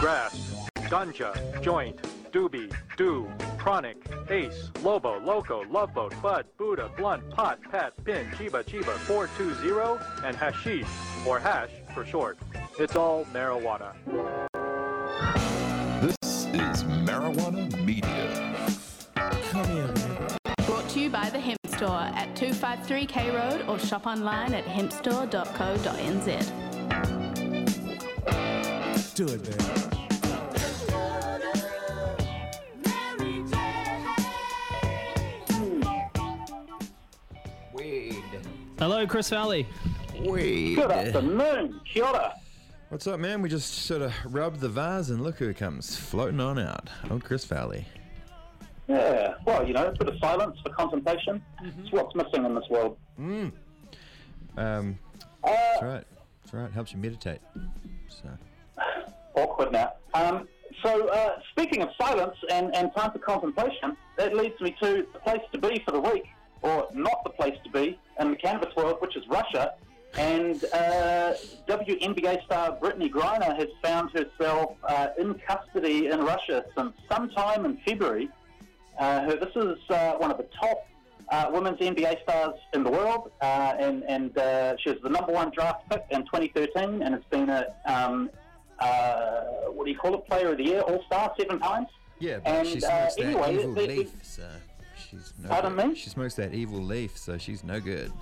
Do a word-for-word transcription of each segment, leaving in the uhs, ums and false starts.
grass, ganja, joint, doobie, do, chronic, ace, lobo, loco, loveboat, bud, buddha, blunt, pot, pat, pin, chiba, chiba, four two zero, and hashish, or hash for short. It's all marijuana. This is Marijuana Media. Come here, man. Brought to you by the Hemp Store at two fifty-three K Road or shop online at hemp store dot co dot n z. Do it, man. Weed. Hello, Chris Valley. Weed. Good afternoon, kia ora. What's up, man? We just sort of rubbed the vase and look who comes floating on out. Old Chris Valley. Yeah, well, you know, a bit of silence for contemplation. Mm-hmm. It's what's missing in this world. Mm. Um, Uh, that's right. That's right. Helps you meditate. So. awkward now. Um, so, uh, speaking of silence and, and time for contemplation, that leads me to the place to be for the week, or not the place to be, in the cannabis world, which is Russia. And uh, W N B A star Brittany Griner has found herself uh, in custody in Russia since sometime in February. Uh, her, this is uh, one of the top uh, women's N B A stars in the world, uh, and, and uh, she was the number one draft pick in twenty thirteen, and has been a, um, uh, what do you call it, player of the year, all-star seven times. Yeah, but And, she uh, smokes that anyway, evil it- it- leaf, so she's no Pardon good. me? She smokes that evil leaf, so she's no good.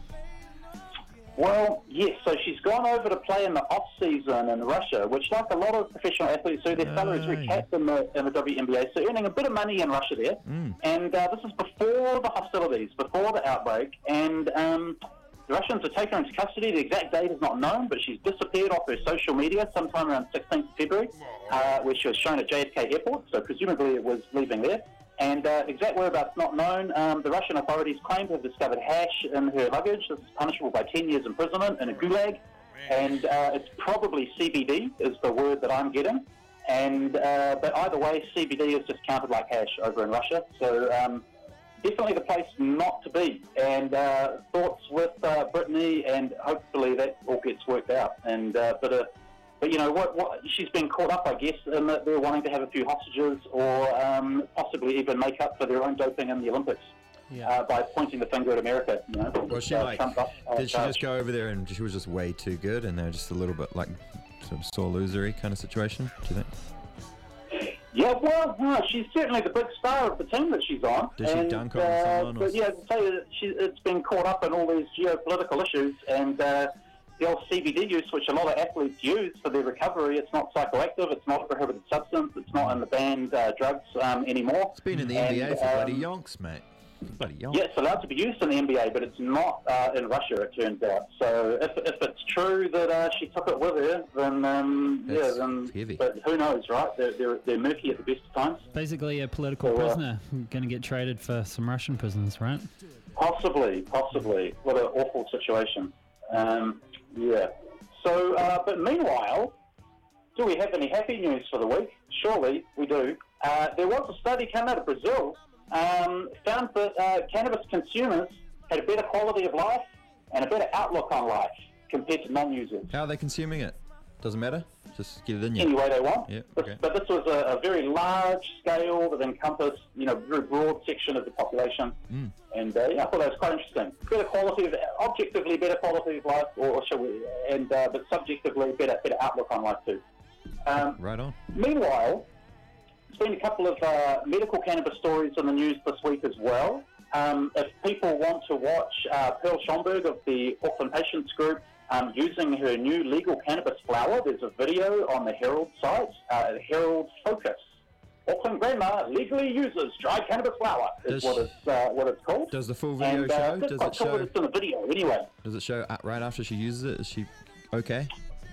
Well, yes, so she's gone over to play in the off-season in Russia, which, like a lot of professional athletes do, their salary is very yeah. capped in the, in the W N B A, so earning a bit of money in Russia there. Mm. And uh, this is before the hostilities, before the outbreak, and um, the Russians are taking her into custody. The exact date is not known, but she's disappeared off her social media sometime around sixteenth of February, uh, where she was shown at J F K Airport, so presumably it was leaving there. And uh, exact whereabouts not known. Um, the Russian authorities claim to have discovered hash in her luggage. This is punishable by ten years imprisonment in a gulag. And uh, it's probably C B D is the word that I'm getting. And uh, but either way, C B D is just counted like hash over in Russia. So um, definitely the place not to be. And uh, thoughts with uh, Brittany, and hopefully that all gets worked out. And uh, but uh, But, you know, what, what she's been caught up, I guess, in that they're wanting to have a few hostages or um, possibly even make up for their own doping in the Olympics Yeah. uh, by pointing the finger at America. You know, Was she uh, like, Trump up, uh, did she charge. just go over there and she was just way too good and they're just a little bit like sort of sore losery kind of situation, do you think? Yeah, well, no, she's certainly the big star of the team that she's on. Did she and, dunk on uh, someone or But yeah, as I say, she, it's been caught up in all these geopolitical issues, and uh, the old C B D use, which a lot of athletes use for their recovery, it's not psychoactive, it's not a prohibited substance, it's not in the banned uh, drugs um, anymore. It's been in the N B A And, for bloody um, yonks, mate. Bloody yonks. Yeah, it's allowed to be used in the N B A, but it's not uh, in Russia, it turns out. So if, if it's true that uh, she took it with her, then um, yeah, That's then heavy. but who knows, right? They're, they're, they're murky at the best of times. Basically a political So, uh, prisoner. Going to get traded for some Russian prisoners, right? Possibly, possibly. What an awful situation. Um, yeah. So, uh, but meanwhile, do we have any happy news for the week? Surely we do. Uh, there was a study come out of Brazil, um, found that uh, cannabis consumers had a better quality of life and a better outlook on life compared to non-users. How are they consuming it? Doesn't matter. Just get it in you. Any way they want. Yeah, This- okay. But this was a, a very large scale that encompassed, you know, very broad section of the population. Mm. And uh, yeah, I thought that was quite interesting. Better quality of, objectively better quality of life, or, or shall we, and uh, but subjectively better, better outlook on life too. Um, Right on. Meanwhile, there's been a couple of uh, medical cannabis stories in the news this week as well. Um, if people want to watch uh, Pearl Schomburg of the Auckland Patients Group um, using her new legal cannabis flower, there's a video on the Herald site, uh, Herald Focus. Auckland Grandma legally uses dried cannabis flower, is Does- what it's, uh, what it's called. Does the full video and, uh, show? it's Does quite it cool that show? it's in the video, anyway. Does it show at- right after she uses it? Is she okay?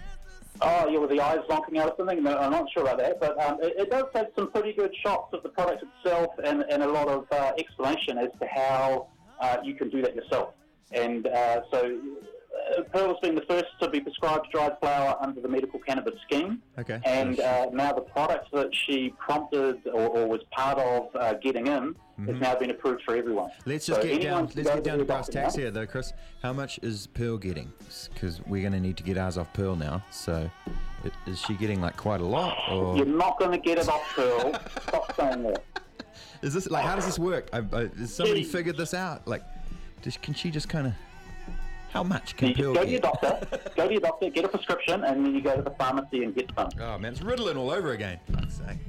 Oh, yeah, with the eyes zonking out or something? No, I'm not sure about that, but um, it, it does have some pretty good shots of the product itself and, and a lot of uh, explanation as to how uh, you can do that yourself. And uh, so uh, Pearl has been the first to be prescribed dried flower under the medical cannabis scheme. Okay. And uh, now the product that she prompted or, or was part of uh, getting in has now been approved for everyone. Let's just So get anyone down. can Let's go get down the to brass doctor tacks now. here, though, Chris. How much is Pearl getting? Because we're going to need to get ours off Pearl now. So, I- Is she getting like quite a lot, or You're not going to get it off Pearl. Stop saying that. is this like how does this work? I, I, has somebody She- figured this out? Like, does, can she just kind of? How much can You Pearl go to your get? doctor, go to your doctor, get a prescription, and then you go to the pharmacy and get some. Oh man, it's Ritalin all over again. Fuck's sake.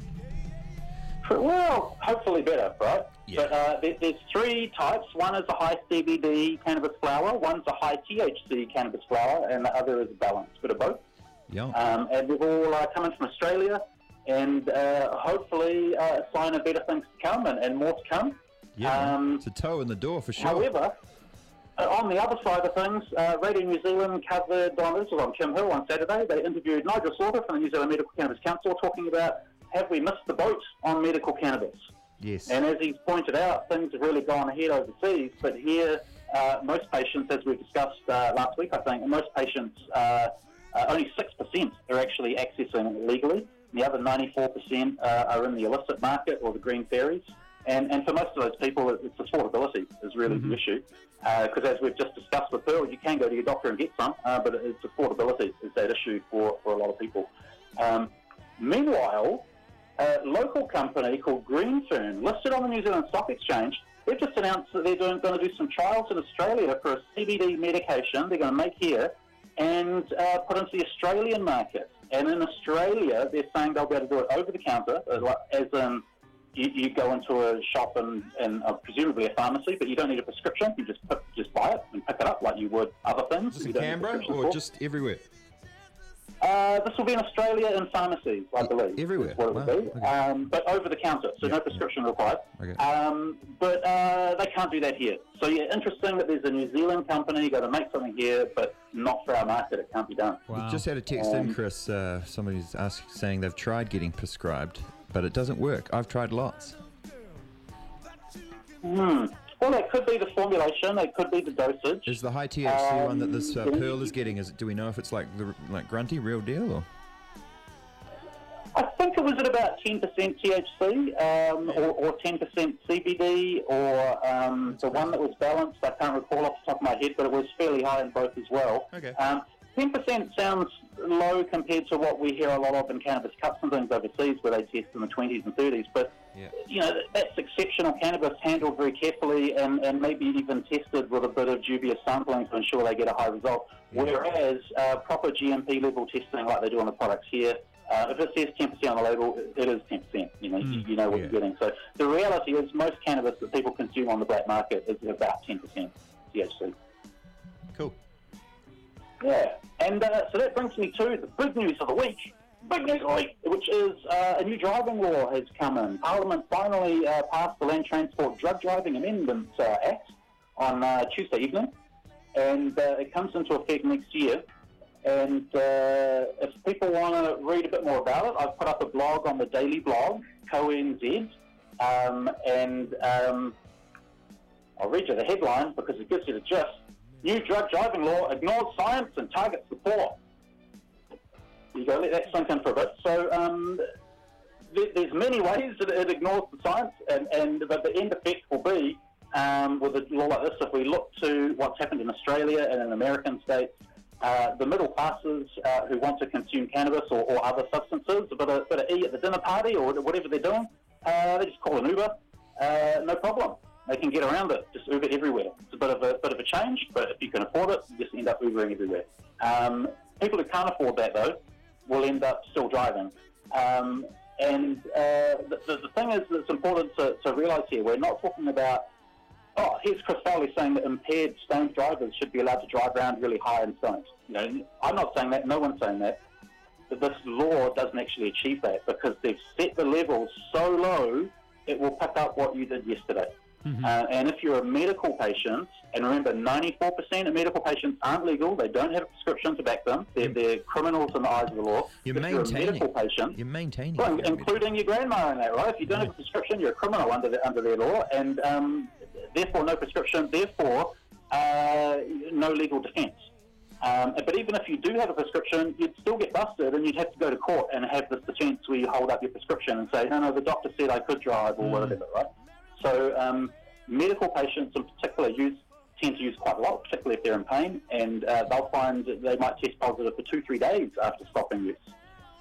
Well, hopefully better, right? Yeah. But uh, there, there's three types. One is a high C B D cannabis flower, one's a high T H C cannabis flower, and the other is a balanced bit of both. Yeah. Um, and they've all uh, come in from Australia, and uh, hopefully uh, a sign of better things to come and, and more to come. yeah. man. um, It's a toe in the door for sure. However, uh, on the other side of things, uh, Radio New Zealand covered on this was on Kim Hill on Saturday. They interviewed Nigel Slaughter from the New Zealand Medical Cannabis Council, talking about have we missed the boat on medical cannabis. yes. And as he's pointed out, things have really gone ahead overseas. But here, uh, most patients, as we discussed uh, last week, I think, most patients, uh, uh, only six percent are actually accessing it legally. The other ninety-four percent uh, are in the illicit market or the green fairies. And, and for most of those people, it's affordability is really the issue. Because as we've just discussed with Pearl, you can go to your doctor and get some, uh, but it's affordability is that issue for, for a lot of people. Um, meanwhile, a local company called Greenfern, listed on the New Zealand Stock Exchange, they've just announced that they're doing, going to do some trials in Australia for a C B D medication they're going to make here and uh, put into the Australian market. And in Australia, they're saying they'll be able to do it over the counter, uh, like- as in you, you go into a shop and, and uh, presumably a pharmacy, but you don't need a prescription. You just put, just buy it and pick it up like you would other things. Is this You in don't need a Canberra prescription or for. just everywhere? Uh, this will be in Australia in pharmacies, I believe. everywhere? Is what it Wow, will be. okay. Um, but over the counter, so Yeah, no yeah. prescription required. Okay. Um, but uh, they can't do that here. So yeah, interesting that there's a New Zealand company going to make something here, but not for our market. It can't be done. Wow. We just had a text in, Um, Chris. Uh, somebody's asked, saying they've tried getting prescribed, but it doesn't work. I've tried lots. Hmm. Well, it could be the formulation. It could be the dosage. Is the high T H C one that this uh, Um, Pearl is getting? Is it? Do we know if it's like the like grunty, real deal, or? I think it was at about ten percent T H C um, or, or ten percent C B D, or um, the one that was balanced. I can't recall off the top of my head, but it was fairly high in both as well. Okay. Um, ten percent sounds low compared to what we hear a lot of in cannabis cups and things overseas, where they test in the twenties and thirties. But Yeah. you know, that's exceptional cannabis handled very carefully and, and maybe even tested with a bit of dubious sampling to ensure they get a high result. Yeah. Whereas uh, proper G M P level testing, like they do on the products here, uh, if it says ten percent on the label, it is ten percent. You know, you, you know what Yeah. you're getting. So the reality is, most cannabis that people consume on the black market is about ten percent T H C. Cool. Yeah, and uh, so that brings me to the big news of the week. Big news of the week, which is uh, a new driving law has come in. Parliament finally uh, passed the Land Transport Drug Driving Amendment uh, Act on uh, Tuesday evening, and uh, it comes into effect next year. And uh, if people want to read a bit more about it, I've put up a blog on the Daily Blog, Co N Z, um, and um, I'll read you the headline because it gives you the gist. New drug driving law ignores science and targets the poor. You go, let that sink in for a bit. So um, there, there's many ways that it ignores the science, and, and but the end effect will be, um, with a law like this, if we look to what's happened in Australia and in American states, uh, the middle classes uh, who want to consume cannabis or, or other substances, a bit of, bit of E at the dinner party or whatever they're doing, uh, they just call an Uber, uh, no problem. They can get around it, just Uber everywhere. It's a bit of a bit of a change, but if you can afford it, you just end up Ubering everywhere. Um, people who can't afford that, though, will end up still driving. Um, and uh, the, the, the thing is that's important to, to realise here, we're not talking about, oh, here's Chris Fowley saying that impaired stoned drivers should be allowed to drive around really high and stoned. You know, I'm not saying that, no one's saying that. But this law doesn't actually achieve that because they've set the levels so low, it will pick up what you did yesterday. Mm-hmm. Uh, and if you're a medical patient, and remember, ninety-four percent of medical patients aren't legal, they don't have a prescription to back them, they're, they're criminals in the eyes of the law. You're if you're a maintaining. medical patient, You're maintaining. well, if you're including your grandma in that, right? If you don't have a prescription, you're a criminal under the, under their law, and um, therefore no prescription, therefore uh, no legal defence. Um, but even if you do have a prescription, you'd still get busted, and you'd have to go to court and have this defence where you hold up your prescription and say, no, no, the doctor said I could drive, or whatever, right? So um, medical patients in particular use tend to use quite a lot, particularly if they're in pain, and uh, they'll find that they might test positive for two, three days after stopping use.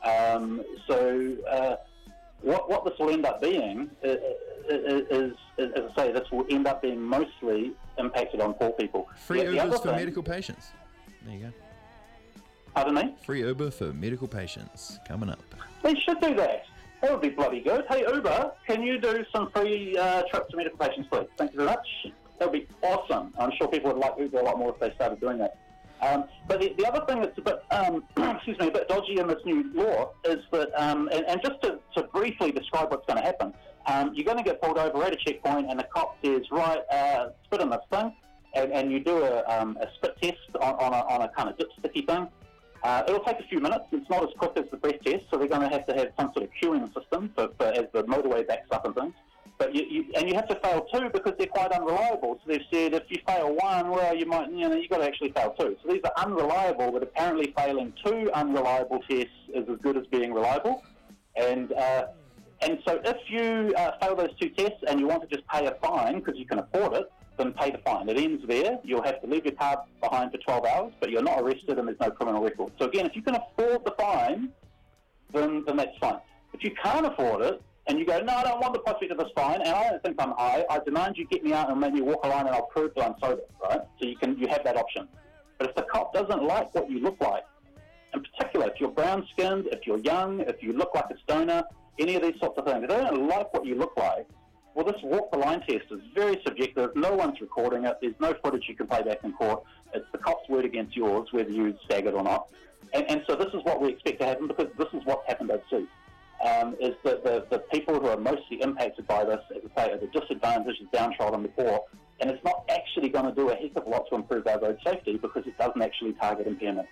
Um, so uh, what what this will end up being is, is, is, as I say, this will end up being mostly impacted on poor people. Free The- the other Ubers for thing- medical patients. There you go. Pardon me? Free Uber for medical patients coming up. They should do that. That would be bloody good. Hey, Uber, can you do some free uh, trips to medical patients, please? Thank you very much. That would be awesome. I'm sure people would like Uber a lot more if they started doing that. Um, but the, the other thing that's a bit, um, excuse me, a bit dodgy in this new law is that, um, and, and just to, to briefly describe what's going to happen, um, you're going to get pulled over at a checkpoint, and the cop says, right, uh, spit in this thing, and, and you do a, um, a spit test on, on, a, on a kind of dipsticky thing. Uh, it'll take a few minutes. It's not as quick as the breath test, so they're going to have to have some sort of queuing system for, for as the motorway backs up and things. But you, you, and you have to fail two because they're quite unreliable. So they've said if you fail one, well, you might, you know, you've got to actually fail two. So these are unreliable, but apparently failing two unreliable tests is as good as being reliable. And uh, and so if you uh, fail those two tests and you want to just pay a fine because you can afford it, then pay the fine. It ends there. You'll have to leave your car behind for twelve hours, but you're not arrested and there's no criminal record. So again, if you can afford the fine, then, then that's fine. If you can't afford it, and you go, no, I don't want the prospect of this fine, and I don't think I'm high, I demand you get me out and maybe walk a line and I'll prove that I'm sober, right? So you can you have that option. But if the cop doesn't like what you look like, in particular, if you're brown-skinned, if you're young, if you look like a stoner, any of these sorts of things, if they don't like what you look like, well, this walk-the-line test is very subjective. No one's recording it. There's no footage you can play back in court. It's the cop's word against yours, whether you staggered or not. And, and so this is what we expect to happen because this is what's happened overseas. Um, is that the, the people who are mostly impacted by this, as I say, are the disadvantaged, the downtrodden, the poor, and it's not actually going to do a heck of a lot to improve our road safety because it doesn't actually target impairment.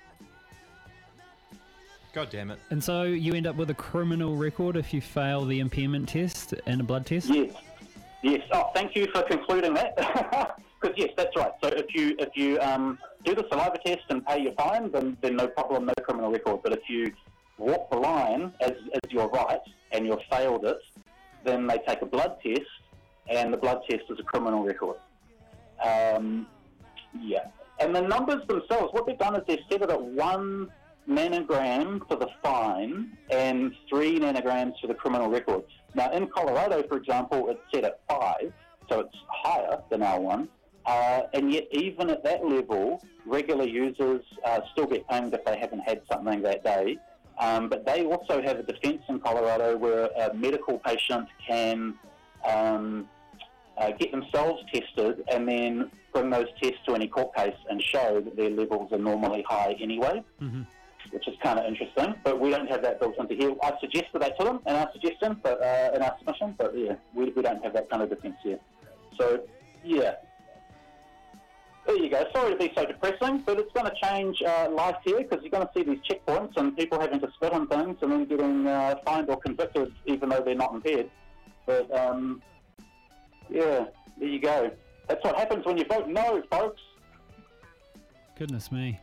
God damn it. And so you end up with a criminal record if you fail the impairment test and a blood test? Yes. Yes. Oh, thank you for concluding that. Because, yes, that's right. So if you if you um, do the saliva test and pay your fine, then, then no problem, no criminal record. But if you walk the line as, as your right and you've failed it, then they take a blood test, and the blood test is a criminal record. Um, yeah. And the numbers themselves, what they've done is they've set it at one nanogram for the fine and three nanograms for the criminal record. Now, in Colorado, for example, it's set at five, so it's higher than our one. Uh, and yet, even at that level, regular users uh, still get pinged if they haven't had something that day. Um, but they also have a defence in Colorado where a medical patient can um, uh, get themselves tested and then bring those tests to any court case and show that their levels are normally high anyway, mm-hmm. which is kind of interesting. But we don't have that built into here. I suggested that to them in our suggestion, but uh, in our submission, but yeah, we, we don't have that kind of defence here. So, yeah. There you go. Sorry to be so depressing, but it's going to change uh, life here because you're going to see these checkpoints and people having to spit on things and then getting uh, fined or convicted even though they're not impaired. But, um, yeah, there you go. That's what happens when you vote no, folks. Goodness me.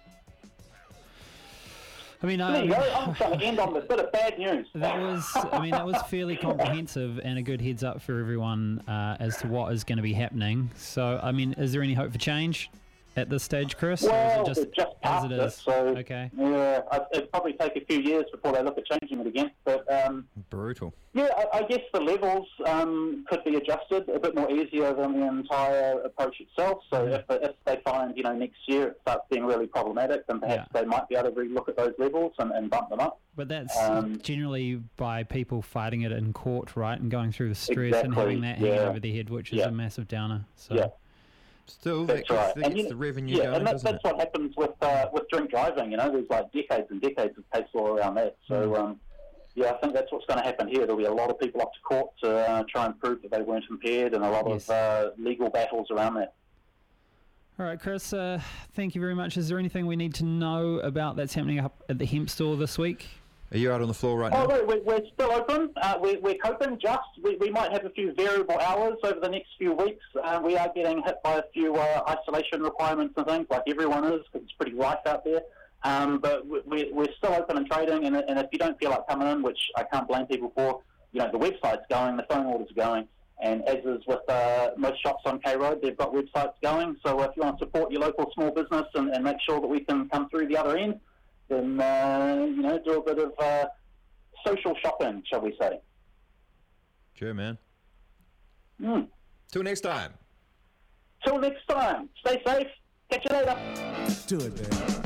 I mean, There you um, go. I'm going to end on a bit of bad news. that was, I mean, that was fairly comprehensive and a good heads up for everyone uh, as to what is going to be happening. So, I mean, is there any hope for change at this stage, Chris? Well, or is it it just just as passed it it, is? so Okay. yeah, I- it'd probably take a few years before they look at changing it again. But um, Brutal. yeah, I, I guess the levels um, could be adjusted a bit more easier than the entire approach itself. So if, if they find, you know, next year it starts being really problematic, then perhaps Yeah. they might be able to relook at those levels and, and bump them up. But that's Um, generally by people fighting it in court, right, and going through the stress and Exactly, having that hanging yeah. over their head, which is Yeah. a massive downer. So. Yeah. Still, that That's gets, right. that And gets you- the revenue Yeah, going, and that, doesn't that's it? what happens with uh, with drink driving. You know, there's like decades and decades of case law around that. So, um, yeah, I think that's what's going to happen here. There'll be a lot of people up to court to uh, try and prove that they weren't impaired, and a lot Yes. of uh, legal battles around that. All right, Chris, uh, thank you very much. Is there anything we need to know about that's happening up at the hemp store this week? Are you out on the floor right Oh, now? wait, we're, we're still open. Uh, we're, we're coping just. We, we might have a few variable hours over the next few weeks. Uh, we are getting hit by a few uh, isolation requirements and things, like everyone is, because it's pretty rife out there. Um, but we, we're still open and trading, and, and if you don't feel like coming in, which I can't blame people for, you know, the website's going, the phone orders are going, and as is with uh, most shops on K Road, they've got websites going. So if you want to support your local small business and, and make sure that we can come through the other end, and uh, you know, do a bit of uh, social shopping, shall we say? Sure, man. Mm. Till next time. Till next time. Stay safe. Catch you later. Let's do it, man.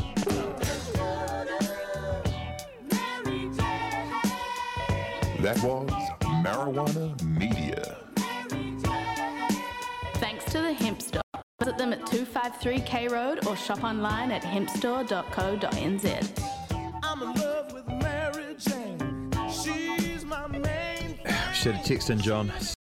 That was Marijuana Media. Thanks to the Hemp Store. Visit them at two fifty-three K Road or shop online at hemp store dot co dot n z. I'm in love with Mary Jane. She's my main. Should have texted in, John.